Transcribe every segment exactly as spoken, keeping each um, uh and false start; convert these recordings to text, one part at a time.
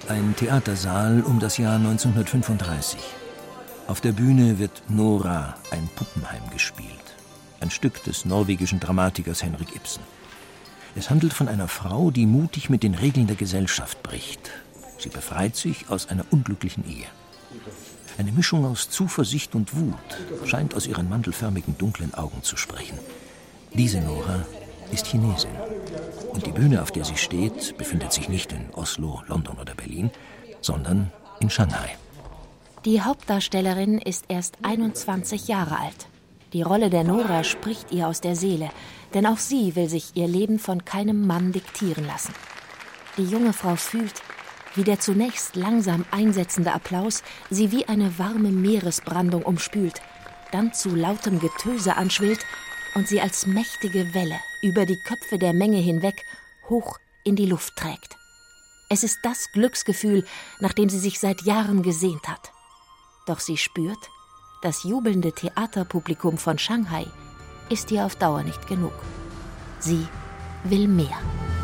Ein Theatersaal um das Jahr neunzehnhundertfünfunddreißig. Auf der Bühne wird Nora, ein Puppenheim, gespielt. Ein Stück des norwegischen Dramatikers Henrik Ibsen. Es handelt von einer Frau, die mutig mit den Regeln der Gesellschaft bricht. Sie befreit sich aus einer unglücklichen Ehe. Eine Mischung aus Zuversicht und Wut scheint aus ihren mandelförmigen, dunklen Augen zu sprechen. Diese Nora ist Chinesin. Und die Bühne, auf der sie steht, befindet sich nicht in Oslo, London oder Berlin, sondern in Shanghai. Die Hauptdarstellerin ist erst einundzwanzig Jahre alt. Die Rolle der Nora spricht ihr aus der Seele, denn auch sie will sich ihr Leben von keinem Mann diktieren lassen. Die junge Frau fühlt, wie der zunächst langsam einsetzende Applaus sie wie eine warme Meeresbrandung umspült, dann zu lautem Getöse anschwillt und sie als mächtige Welle über die Köpfe der Menge hinweg hoch in die Luft trägt. Es ist das Glücksgefühl, nach dem sie sich seit Jahren gesehnt hat. Doch sie spürt, das jubelnde Theaterpublikum von Shanghai ist ihr auf Dauer nicht genug. Sie will mehr.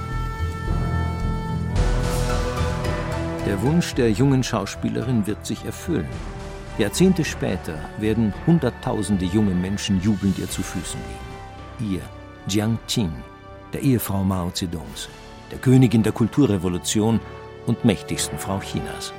Der Wunsch der jungen Schauspielerin wird sich erfüllen. Jahrzehnte später werden hunderttausende junge Menschen jubelnd ihr zu Füßen liegen. Ihr, Jiang Qing, der Ehefrau Mao Zedongs, der Königin der Kulturrevolution und mächtigsten Frau Chinas.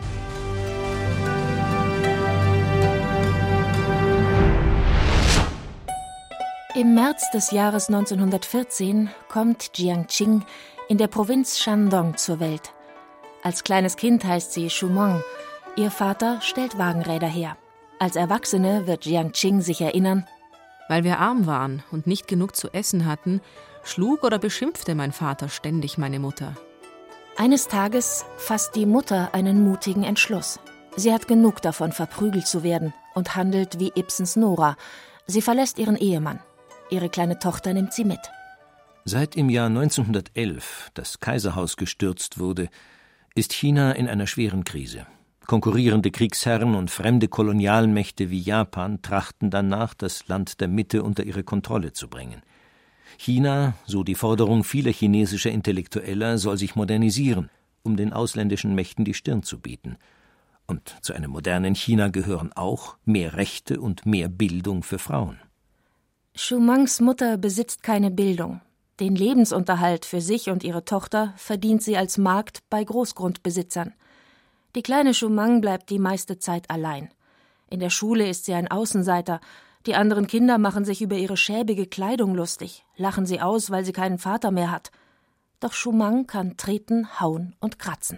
Im März des Jahres neunzehnhundertvierzehn kommt Jiang Qing in der Provinz Shandong zur Welt. Als kleines Kind heißt sie Shumong. Ihr Vater stellt Wagenräder her. Als Erwachsene wird Jiang Qing sich erinnern: Weil wir arm waren und nicht genug zu essen hatten, schlug oder beschimpfte mein Vater ständig meine Mutter. Eines Tages fasst die Mutter einen mutigen Entschluss. Sie hat genug davon, verprügelt zu werden, und handelt wie Ibsens Nora. Sie verlässt ihren Ehemann. Ihre kleine Tochter nimmt sie mit. Seit im Jahr neunzehnhundertelf das Kaiserhaus gestürzt wurde, ist China in einer schweren Krise. Konkurrierende Kriegsherren und fremde Kolonialmächte wie Japan trachten danach, das Land der Mitte unter ihre Kontrolle zu bringen. China, so die Forderung vieler chinesischer Intellektueller, soll sich modernisieren, um den ausländischen Mächten die Stirn zu bieten. Und zu einem modernen China gehören auch mehr Rechte und mehr Bildung für Frauen. Shumangs Mutter besitzt keine Bildung. Den Lebensunterhalt für sich und ihre Tochter verdient sie als Magd bei Großgrundbesitzern. Die kleine Shumang bleibt die meiste Zeit allein. In der Schule ist sie ein Außenseiter. Die anderen Kinder machen sich über ihre schäbige Kleidung lustig, lachen sie aus, weil sie keinen Vater mehr hat. Doch Shumang kann treten, hauen und kratzen.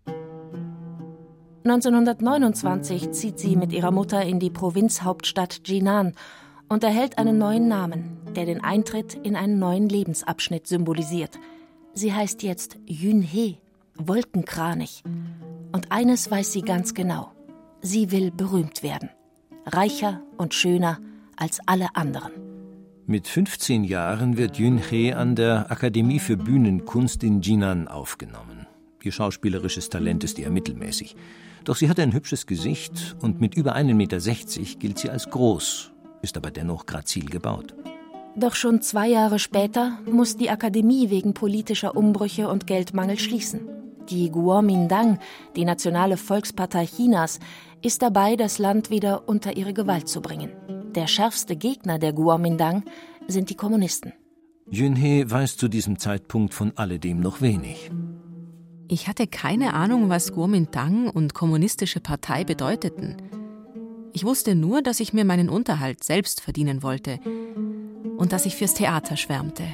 neunzehnhundertneunundzwanzig zieht sie mit ihrer Mutter in die Provinzhauptstadt Jinan und erhält einen neuen Namen, der den Eintritt in einen neuen Lebensabschnitt symbolisiert. Sie heißt jetzt Yunhe, Wolkenkranig. Und eines weiß sie ganz genau: Sie will berühmt werden. Reicher und schöner als alle anderen. Mit fünfzehn Jahren wird Yunhe an der Akademie für Bühnenkunst in Jinan aufgenommen. Ihr schauspielerisches Talent ist eher mittelmäßig. Doch sie hat ein hübsches Gesicht und mit über einen Meter sechzig gilt sie als groß, ist aber dennoch grazil gebaut. Doch schon zwei Jahre später muss die Akademie wegen politischer Umbrüche und Geldmangel schließen. Die Kuomintang, die nationale Volkspartei Chinas, ist dabei, das Land wieder unter ihre Gewalt zu bringen. Der schärfste Gegner der Kuomintang sind die Kommunisten. Yunhe weiß zu diesem Zeitpunkt von alledem noch wenig. Ich hatte keine Ahnung, was Kuomintang und kommunistische Partei bedeuteten. Ich wusste nur, dass ich mir meinen Unterhalt selbst verdienen wollte und dass ich fürs Theater schwärmte.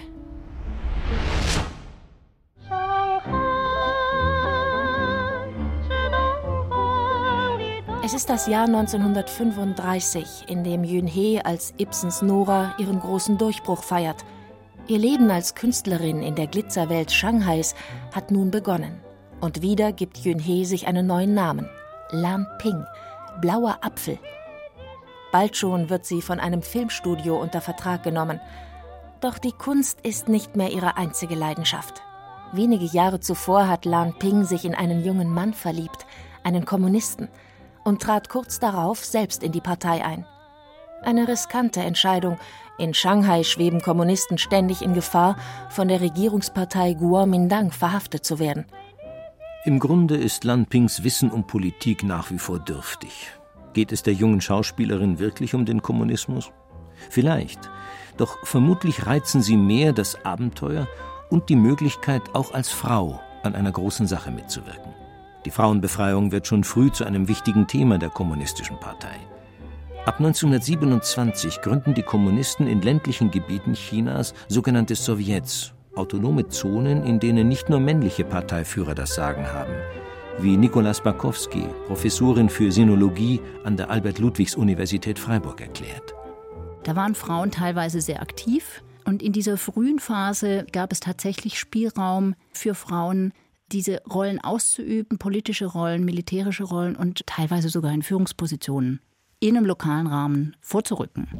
Es ist das Jahr neunzehnhundertfünfunddreißig, in dem Yunhe als Ibsens Nora ihren großen Durchbruch feiert. Ihr Leben als Künstlerin in der Glitzerwelt Shanghais hat nun begonnen. Und wieder gibt Yunhe sich einen neuen Namen: Lan Ping, blauer Apfel. Bald schon wird sie von einem Filmstudio unter Vertrag genommen. Doch die Kunst ist nicht mehr ihre einzige Leidenschaft. Wenige Jahre zuvor hat Lan Ping sich in einen jungen Mann verliebt, einen Kommunisten, und trat kurz darauf selbst in die Partei ein. Eine riskante Entscheidung. In Shanghai schweben Kommunisten ständig in Gefahr, von der Regierungspartei Kuomintang verhaftet zu werden. Im Grunde ist Lan Pings Wissen um Politik nach wie vor dürftig. Geht es der jungen Schauspielerin wirklich um den Kommunismus? Vielleicht. Doch vermutlich reizen sie mehr das Abenteuer und die Möglichkeit, auch als Frau an einer großen Sache mitzuwirken. Die Frauenbefreiung wird schon früh zu einem wichtigen Thema der Kommunistischen Partei. Ab neunzehnhundertsiebenundzwanzig gründen die Kommunisten in ländlichen Gebieten Chinas sogenannte Sowjets, autonome Zonen, in denen nicht nur männliche Parteiführer das Sagen haben, wie Nicola Spakowski, Professorin für Sinologie an der Albert-Ludwigs-Universität Freiburg, erklärt. Da waren Frauen teilweise sehr aktiv und in dieser frühen Phase gab es tatsächlich Spielraum für Frauen, diese Rollen auszuüben, politische Rollen, militärische Rollen und teilweise sogar in Führungspositionen in einem lokalen Rahmen vorzurücken.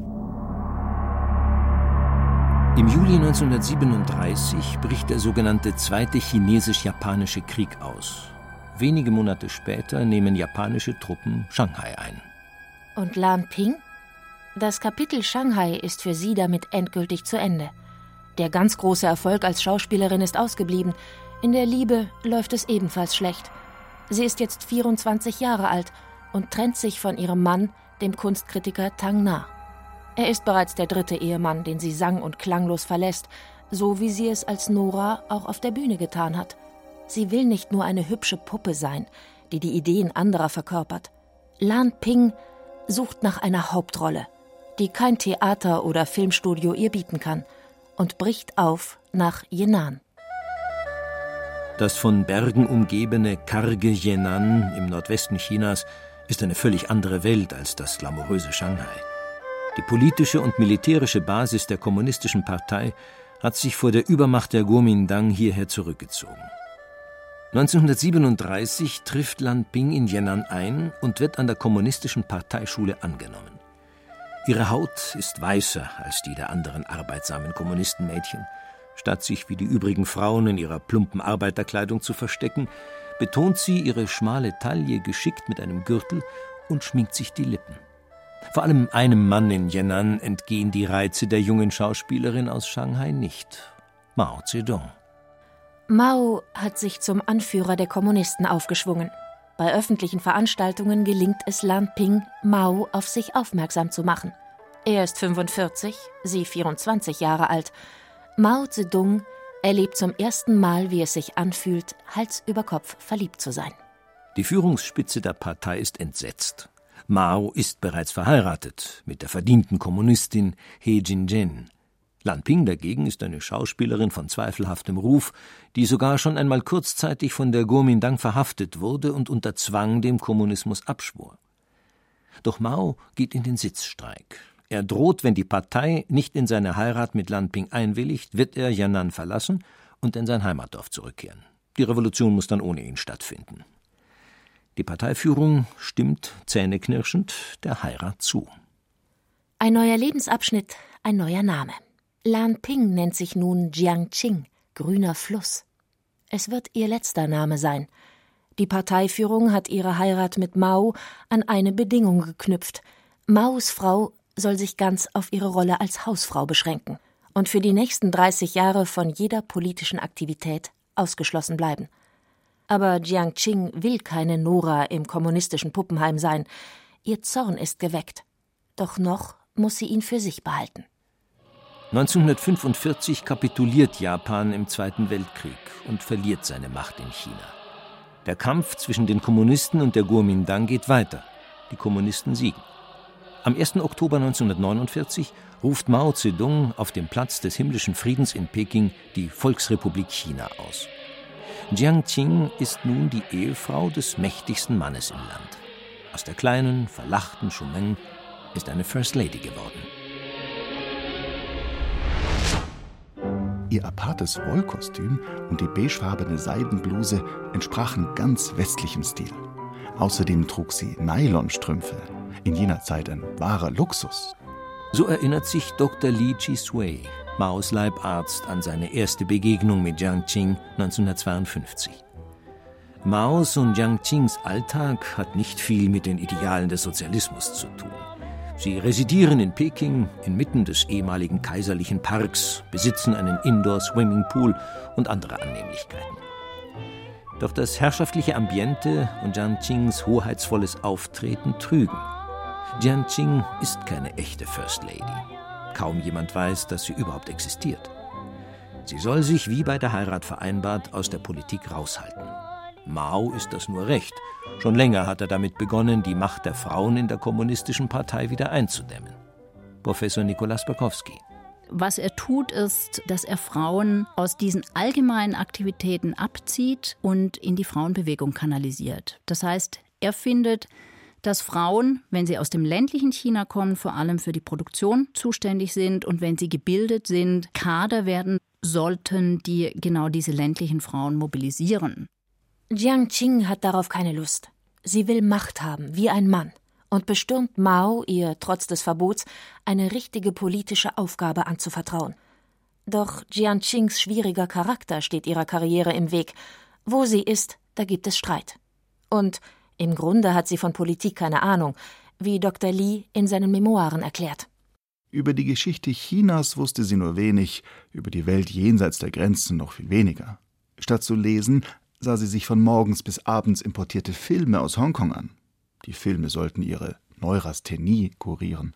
Im Juli neunzehnhundertsiebenunddreißig bricht der sogenannte Zweite Chinesisch-Japanische Krieg aus. Wenige Monate später nehmen japanische Truppen Shanghai ein. Und Lan Ping? Das Kapitel Shanghai ist für sie damit endgültig zu Ende. Der ganz große Erfolg als Schauspielerin ist ausgeblieben. In der Liebe läuft es ebenfalls schlecht. Sie ist jetzt vierundzwanzig Jahre alt und trennt sich von ihrem Mann, dem Kunstkritiker Tang Na. Er ist bereits der dritte Ehemann, den sie sang- und klanglos verlässt, so wie sie es als Nora auch auf der Bühne getan hat. Sie will nicht nur eine hübsche Puppe sein, die die Ideen anderer verkörpert. Lan Ping sucht nach einer Hauptrolle, die kein Theater oder Filmstudio ihr bieten kann, und bricht auf nach Yan'an. Das von Bergen umgebene, karge Yan'an im Nordwesten Chinas ist eine völlig andere Welt als das glamouröse Shanghai. Die politische und militärische Basis der Kommunistischen Partei hat sich vor der Übermacht der Kuomintang hierher zurückgezogen. neunzehnhundertsiebenunddreißig trifft Lan Ping in Yan'an ein und wird an der Kommunistischen Parteischule angenommen. Ihre Haut ist weißer als die der anderen arbeitsamen Kommunistenmädchen. Statt sich wie die übrigen Frauen in ihrer plumpen Arbeiterkleidung zu verstecken, betont sie ihre schmale Taille geschickt mit einem Gürtel und schminkt sich die Lippen. Vor allem einem Mann in Yan'an entgehen die Reize der jungen Schauspielerin aus Shanghai nicht: Mao Zedong. Mao hat sich zum Anführer der Kommunisten aufgeschwungen. Bei öffentlichen Veranstaltungen gelingt es Lan Ping, Mao auf sich aufmerksam zu machen. Er ist fünfundvierzig, sie vierundzwanzig Jahre alt. Mao Zedong erlebt zum ersten Mal, wie es sich anfühlt, Hals über Kopf verliebt zu sein. Die Führungsspitze der Partei ist entsetzt. Mao ist bereits verheiratet mit der verdienten Kommunistin He Jin-jen. Lan Ping dagegen ist eine Schauspielerin von zweifelhaftem Ruf, die sogar schon einmal kurzzeitig von der Kuomintang verhaftet wurde und unter Zwang dem Kommunismus abschwor. Doch Mao geht in den Sitzstreik. Er droht, wenn die Partei nicht in seine Heirat mit Lan Ping einwilligt, wird er Yan'an verlassen und in sein Heimatdorf zurückkehren. Die Revolution muss dann ohne ihn stattfinden. Die Parteiführung stimmt zähneknirschend der Heirat zu. Ein neuer Lebensabschnitt, ein neuer Name. Lan Ping nennt sich nun Jiangqing, grüner Fluss. Es wird ihr letzter Name sein. Die Parteiführung hat ihre Heirat mit Mao an eine Bedingung geknüpft. Maos Frau soll sich ganz auf ihre Rolle als Hausfrau beschränken und für die nächsten dreißig Jahre von jeder politischen Aktivität ausgeschlossen bleiben. Aber Jiangqing will keine Nora im kommunistischen Puppenheim sein. Ihr Zorn ist geweckt. Doch noch muss sie ihn für sich behalten. neunzehnhundertfünfundvierzig kapituliert Japan im Zweiten Weltkrieg und verliert seine Macht in China. Der Kampf zwischen den Kommunisten und der Kuomintang geht weiter. Die Kommunisten siegen. Am ersten Oktober neunzehnhundertneunundvierzig ruft Mao Zedong auf dem Platz des himmlischen Friedens in Peking die Volksrepublik China aus. Jiangqing ist nun die Ehefrau des mächtigsten Mannes im Land. Aus der kleinen, verlachten Chumeng ist eine First Lady geworden. Ihr apartes Wollkostüm und die beigefarbene Seidenbluse entsprachen ganz westlichem Stil. Außerdem trug sie Nylonstrümpfe, in jener Zeit ein wahrer Luxus. So erinnert sich Doktor Li Chi-sui, Maos Leibarzt, an seine erste Begegnung mit Jiangqing neunzehnhundertzweiundfünfzig. Maos und Jiangqings Alltag hat nicht viel mit den Idealen des Sozialismus zu tun. Sie residieren in Peking inmitten des ehemaligen kaiserlichen Parks, besitzen einen Indoor-Swimmingpool und andere Annehmlichkeiten. Doch das herrschaftliche Ambiente und Jiang Qings hoheitsvolles Auftreten trügen. Jiang Qing ist keine echte First Lady. Kaum jemand weiß, dass sie überhaupt existiert. Sie soll sich, wie bei der Heirat vereinbart, aus der Politik raushalten. Mao ist das nur recht. Schon länger hat er damit begonnen, die Macht der Frauen in der Kommunistischen Partei wieder einzudämmen. Professor Nikolaus Bakowski. Was er tut, ist, dass er Frauen aus diesen allgemeinen Aktivitäten abzieht und in die Frauenbewegung kanalisiert. Das heißt, er findet, dass Frauen, wenn sie aus dem ländlichen China kommen, vor allem für die Produktion zuständig sind und wenn sie gebildet sind, Kader werden sollten, die genau diese ländlichen Frauen mobilisieren. Jiang Qing hat darauf keine Lust. Sie will Macht haben, wie ein Mann, und bestürmt Mao, ihr trotz des Verbots eine richtige politische Aufgabe anzuvertrauen. Doch Jiang Qings schwieriger Charakter steht ihrer Karriere im Weg. Wo sie ist, da gibt es Streit. Und im Grunde hat sie von Politik keine Ahnung, wie Doktor Li in seinen Memoiren erklärt. Über die Geschichte Chinas wusste sie nur wenig, über die Welt jenseits der Grenzen noch viel weniger. Statt zu lesen, sah sie sich von morgens bis abends importierte Filme aus Hongkong an. Die Filme sollten ihre Neurasthenie kurieren.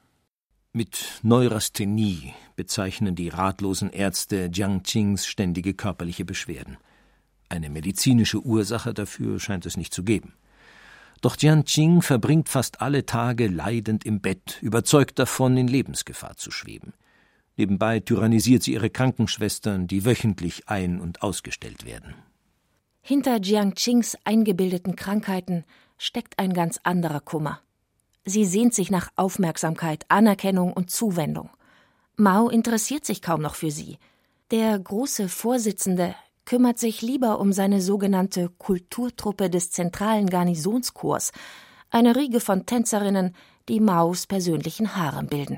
Mit Neurasthenie bezeichnen die ratlosen Ärzte Jiang Qings ständige körperliche Beschwerden. Eine medizinische Ursache dafür scheint es nicht zu geben. Doch Jiang Qing verbringt fast alle Tage leidend im Bett, überzeugt davon, in Lebensgefahr zu schweben. Nebenbei tyrannisiert sie ihre Krankenschwestern, die wöchentlich ein- und ausgestellt werden. Hinter Jiang Qings eingebildeten Krankheiten steckt ein ganz anderer Kummer. Sie sehnt sich nach Aufmerksamkeit, Anerkennung und Zuwendung. Mao interessiert sich kaum noch für sie. Der große Vorsitzende kümmert sich lieber um seine sogenannte Kulturtruppe des zentralen Garnisonskorps, eine Riege von Tänzerinnen, die Maos persönlichen Harem bilden.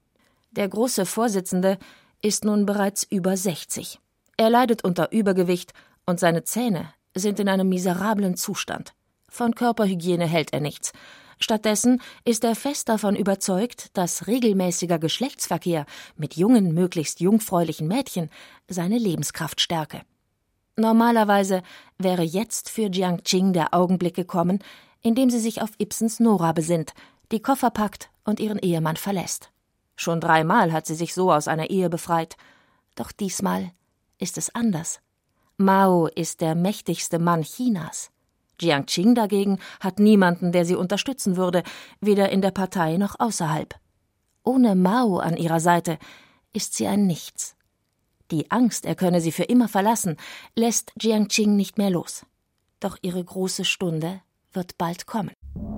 Der große Vorsitzende ist nun bereits über sechzig. Er leidet unter Übergewicht und seine Zähne sind in einem miserablen Zustand. Von Körperhygiene hält er nichts. Stattdessen ist er fest davon überzeugt, dass regelmäßiger Geschlechtsverkehr mit jungen, möglichst jungfräulichen Mädchen seine Lebenskraft stärke. Normalerweise wäre jetzt für Jiang Qing der Augenblick gekommen, in dem sie sich auf Ibsens Nora besinnt, die Koffer packt und ihren Ehemann verlässt. Schon dreimal hat sie sich so aus einer Ehe befreit. Doch diesmal ist es anders. Mao ist der mächtigste Mann Chinas. Jiang Qing dagegen hat niemanden, der sie unterstützen würde, weder in der Partei noch außerhalb. Ohne Mao an ihrer Seite ist sie ein Nichts. Die Angst, er könne sie für immer verlassen, lässt Jiang Qing nicht mehr los. Doch ihre große Stunde wird bald kommen.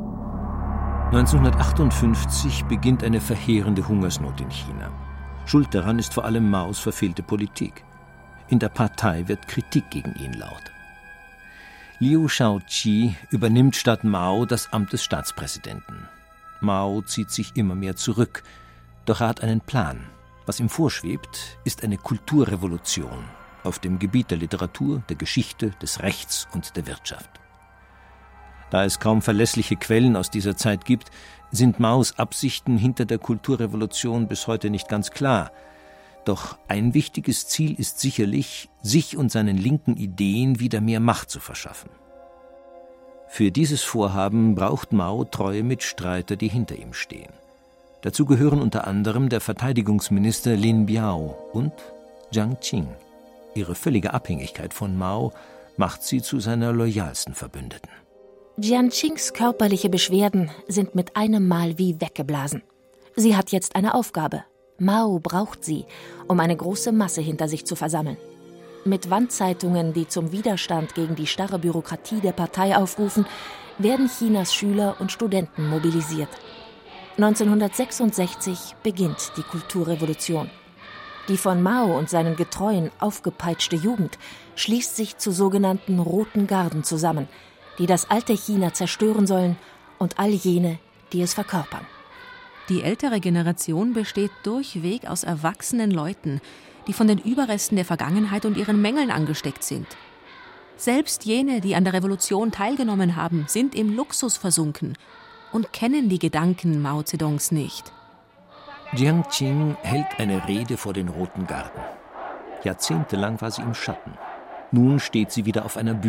neunzehnhundertachtundfünfzig beginnt eine verheerende Hungersnot in China. Schuld daran ist vor allem Maos verfehlte Politik. In der Partei wird Kritik gegen ihn laut. Liu Shaoqi übernimmt statt Mao das Amt des Staatspräsidenten. Mao zieht sich immer mehr zurück, doch er hat einen Plan. Was ihm vorschwebt, ist eine Kulturrevolution auf dem Gebiet der Literatur, der Geschichte, des Rechts und der Wirtschaft. Da es kaum verlässliche Quellen aus dieser Zeit gibt, sind Maos Absichten hinter der Kulturrevolution bis heute nicht ganz klar. Doch ein wichtiges Ziel ist sicherlich, sich und seinen linken Ideen wieder mehr Macht zu verschaffen. Für dieses Vorhaben braucht Mao treue Mitstreiter, die hinter ihm stehen. Dazu gehören unter anderem der Verteidigungsminister Lin Biao und Jiang Qing. Ihre völlige Abhängigkeit von Mao macht sie zu seiner loyalsten Verbündeten. Jiang Qings körperliche Beschwerden sind mit einem Mal wie weggeblasen. Sie hat jetzt eine Aufgabe. Mao braucht sie, um eine große Masse hinter sich zu versammeln. Mit Wandzeitungen, die zum Widerstand gegen die starre Bürokratie der Partei aufrufen, werden Chinas Schüler und Studenten mobilisiert. neunzehnhundertsechsundsechzig beginnt die Kulturrevolution. Die von Mao und seinen Getreuen aufgepeitschte Jugend schließt sich zu sogenannten Roten Garden zusammen, die das alte China zerstören sollen und all jene, die es verkörpern. Die ältere Generation besteht durchweg aus erwachsenen Leuten, die von den Überresten der Vergangenheit und ihren Mängeln angesteckt sind. Selbst jene, die an der Revolution teilgenommen haben, sind im Luxus versunken und kennen die Gedanken Mao Zedongs nicht. Jiang Qing hält eine Rede vor den Roten Garden. Jahrzehntelang war sie im Schatten. Nun steht sie wieder auf einer Bühne,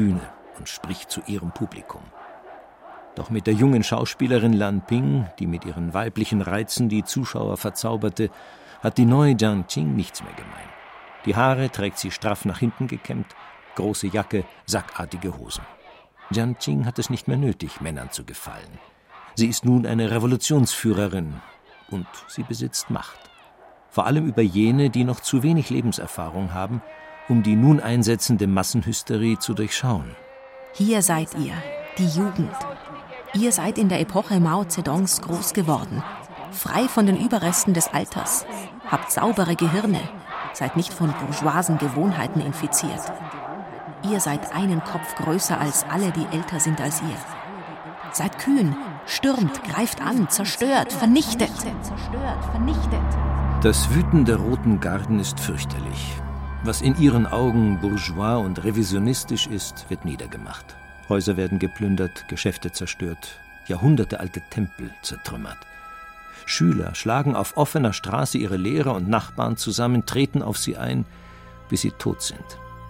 und spricht zu ihrem Publikum. Doch mit der jungen Schauspielerin Lan Ping, die mit ihren weiblichen Reizen die Zuschauer verzauberte, hat die neue Jiang Qing nichts mehr gemein. Die Haare trägt sie straff nach hinten gekämmt, große Jacke, sackartige Hosen. Jiang Qing hat es nicht mehr nötig, Männern zu gefallen. Sie ist nun eine Revolutionsführerin und sie besitzt Macht. Vor allem über jene, die noch zu wenig Lebenserfahrung haben, um die nun einsetzende Massenhysterie zu durchschauen. Hier seid ihr, die Jugend. Ihr seid in der Epoche Mao Zedongs groß geworden, frei von den Überresten des Alters, habt saubere Gehirne, seid nicht von bourgeoisen Gewohnheiten infiziert. Ihr seid einen Kopf größer als alle, die älter sind als ihr. Seid kühn, stürmt, greift an, zerstört, vernichtet. Das Wüten der Roten Garden ist fürchterlich. Was in ihren Augen bourgeois und revisionistisch ist, wird niedergemacht. Häuser werden geplündert, Geschäfte zerstört, jahrhundertealte Tempel zertrümmert. Schüler schlagen auf offener Straße ihre Lehrer und Nachbarn zusammen, treten auf sie ein, bis sie tot sind.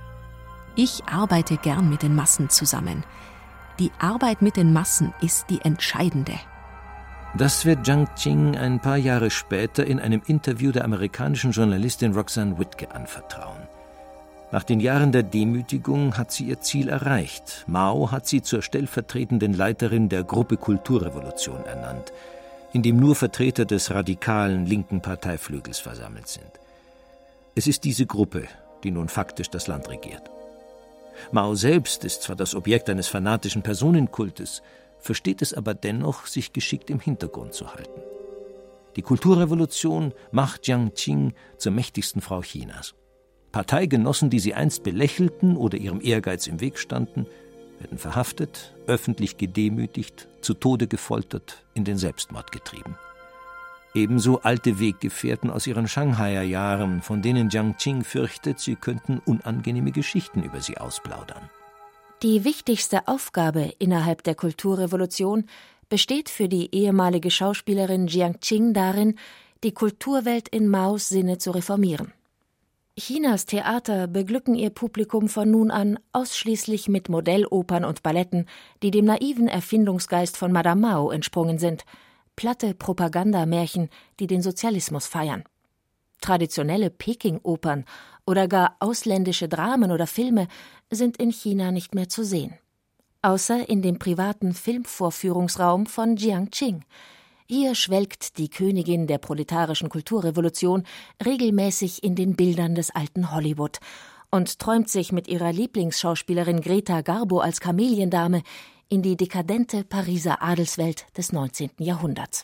Ich arbeite gern mit den Massen zusammen. Die Arbeit mit den Massen ist die entscheidende. Das wird Jiang Qing ein paar Jahre später in einem Interview der amerikanischen Journalistin Roxanne Whitke anvertrauen. Nach den Jahren der Demütigung hat sie ihr Ziel erreicht. Mao hat sie zur stellvertretenden Leiterin der Gruppe Kulturrevolution ernannt, in dem nur Vertreter des radikalen linken Parteiflügels versammelt sind. Es ist diese Gruppe, die nun faktisch das Land regiert. Mao selbst ist zwar das Objekt eines fanatischen Personenkultes, versteht es aber dennoch, sich geschickt im Hintergrund zu halten. Die Kulturrevolution macht Jiang Qing zur mächtigsten Frau Chinas. Parteigenossen, die sie einst belächelten oder ihrem Ehrgeiz im Weg standen, werden verhaftet, öffentlich gedemütigt, zu Tode gefoltert, in den Selbstmord getrieben. Ebenso alte Weggefährten aus ihren Shanghaier Jahren, von denen Jiang Qing fürchtet, sie könnten unangenehme Geschichten über sie ausplaudern. Die wichtigste Aufgabe innerhalb der Kulturrevolution besteht für die ehemalige Schauspielerin Jiang Qing darin, die Kulturwelt in Maos Sinne zu reformieren. Chinas Theater beglücken ihr Publikum von nun an ausschließlich mit Modellopern und Balletten, die dem naiven Erfindungsgeist von Madame Mao entsprungen sind, platte Propagandamärchen, die den Sozialismus feiern. Traditionelle Peking-Opern oder gar ausländische Dramen oder Filme sind in China nicht mehr zu sehen. Außer in dem privaten Filmvorführungsraum von Jiang Qing. Hier schwelgt die Königin der proletarischen Kulturrevolution regelmäßig in den Bildern des alten Hollywood und träumt sich mit ihrer Lieblingsschauspielerin Greta Garbo als Kameliendame in die dekadente Pariser Adelswelt des neunzehnten Jahrhunderts.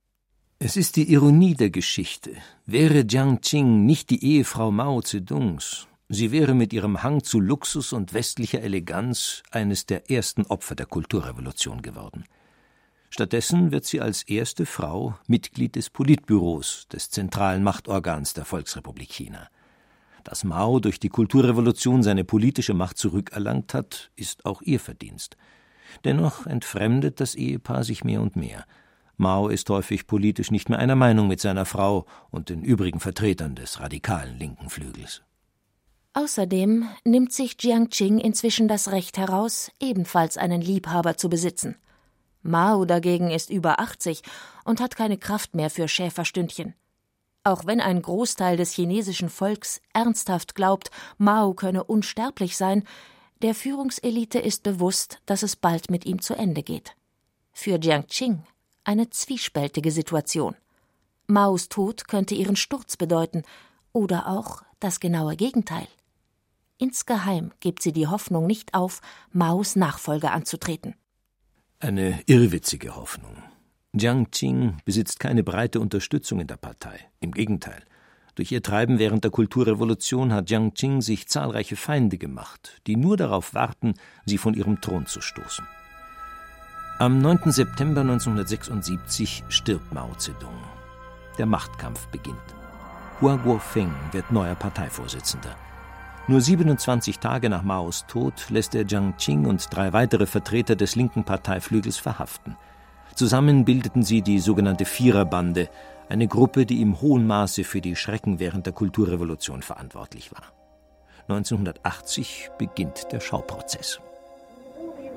Es ist die Ironie der Geschichte. Wäre Jiang Qing nicht die Ehefrau Mao Zedongs, sie wäre mit ihrem Hang zu Luxus und westlicher Eleganz eines der ersten Opfer der Kulturrevolution geworden. Stattdessen wird sie als erste Frau Mitglied des Politbüros, des zentralen Machtorgans der Volksrepublik China. Dass Mao durch die Kulturrevolution seine politische Macht zurückerlangt hat, ist auch ihr Verdienst. Dennoch entfremdet das Ehepaar sich mehr und mehr. Mao ist häufig politisch nicht mehr einer Meinung mit seiner Frau und den übrigen Vertretern des radikalen linken Flügels. Außerdem nimmt sich Jiang Qing inzwischen das Recht heraus, ebenfalls einen Liebhaber zu besitzen. Mao dagegen ist über achtzig und hat keine Kraft mehr für Schäferstündchen. Auch wenn ein Großteil des chinesischen Volks ernsthaft glaubt, Mao könne unsterblich sein, der Führungselite ist bewusst, dass es bald mit ihm zu Ende geht. Für Jiang Qing eine zwiespältige Situation. Maos Tod könnte ihren Sturz bedeuten oder auch das genaue Gegenteil. Insgeheim gibt sie die Hoffnung nicht auf, Maos Nachfolger anzutreten. Eine irrwitzige Hoffnung. Jiang Qing besitzt keine breite Unterstützung in der Partei. Im Gegenteil. Durch ihr Treiben während der Kulturrevolution hat Jiang Qing sich zahlreiche Feinde gemacht, die nur darauf warten, sie von ihrem Thron zu stoßen. Am neunten September neunzehnhundertsechsundsiebzig stirbt Mao Zedong. Der Machtkampf beginnt. Hua Guofeng wird neuer Parteivorsitzender. Nur siebenundzwanzig Tage nach Maos Tod lässt er Jiang Qing und drei weitere Vertreter des linken Parteiflügels verhaften. Zusammen bildeten sie die sogenannte Viererbande, eine Gruppe, die im hohen Maße für die Schrecken während der Kulturrevolution verantwortlich war. neunzehnhundertachtzig beginnt der Schauprozess.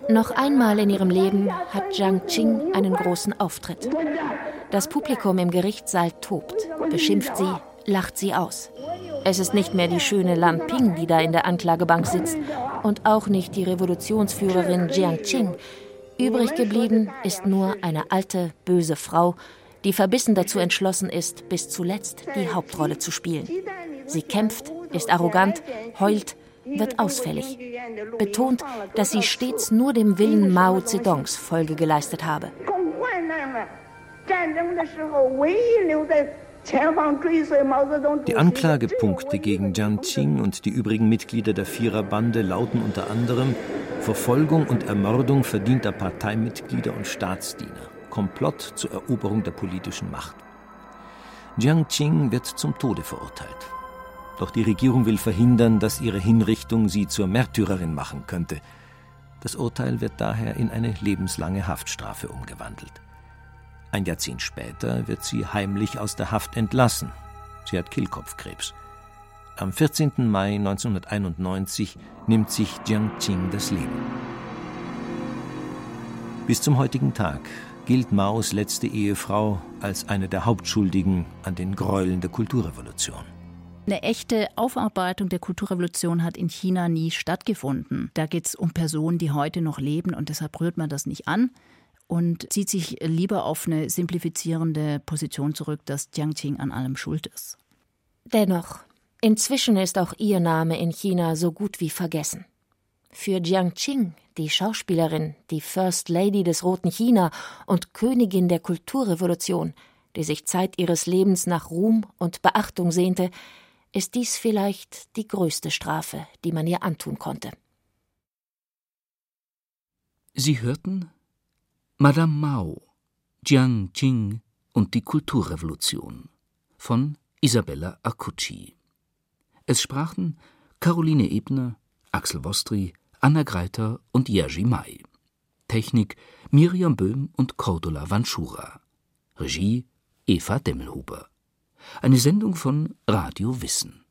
Noch einmal in ihrem Leben hat Jiang Qing einen großen Auftritt. Das Publikum im Gerichtssaal tobt, beschimpft sie, lacht sie aus. Es ist nicht mehr die schöne Lan Ping, die da in der Anklagebank sitzt, und auch nicht die Revolutionsführerin Jiang Qing. Übrig geblieben ist nur eine alte, böse Frau, die verbissen dazu entschlossen ist, bis zuletzt die Hauptrolle zu spielen. Sie kämpft, ist arrogant, heult, wird ausfällig. Betont, dass sie stets nur dem Willen Mao Zedongs Folge geleistet habe. Die Anklagepunkte gegen Jiang Qing und die übrigen Mitglieder der Viererbande lauten unter anderem Verfolgung und Ermordung verdienter Parteimitglieder und Staatsdiener, Komplott zur Eroberung der politischen Macht. Jiang Qing wird zum Tode verurteilt. Doch die Regierung will verhindern, dass ihre Hinrichtung sie zur Märtyrerin machen könnte. Das Urteil wird daher in eine lebenslange Haftstrafe umgewandelt. Ein Jahrzehnt später wird sie heimlich aus der Haft entlassen. Sie hat Kehlkopfkrebs. Am vierzehnten Mai neunzehnhunderteinundneunzig nimmt sich Jiang Qing das Leben. Bis zum heutigen Tag gilt Maos letzte Ehefrau als eine der Hauptschuldigen an den Gräueln der Kulturrevolution. Eine echte Aufarbeitung der Kulturrevolution hat in China nie stattgefunden. Da geht es um Personen, die heute noch leben, und deshalb rührt man das nicht an und zieht sich lieber auf eine simplifizierende Position zurück, dass Jiang Qing an allem schuld ist. Dennoch, inzwischen ist auch ihr Name in China so gut wie vergessen. Für Jiang Qing, die Schauspielerin, die First Lady des Roten China und Königin der Kulturrevolution, die sich Zeit ihres Lebens nach Ruhm und Beachtung sehnte, ist dies vielleicht die größte Strafe, die man ihr antun konnte. Sie hörten Madame Mao, Jiang Qing und die Kulturrevolution von Isabella Accucci. Es sprachen Caroline Ebner, Axel Wostry, Anna Greiter und Jerzy May. Technik Miriam Böhm und Cordula Vanschura. Regie Eva Demmelhuber. Eine Sendung von Radio Wissen.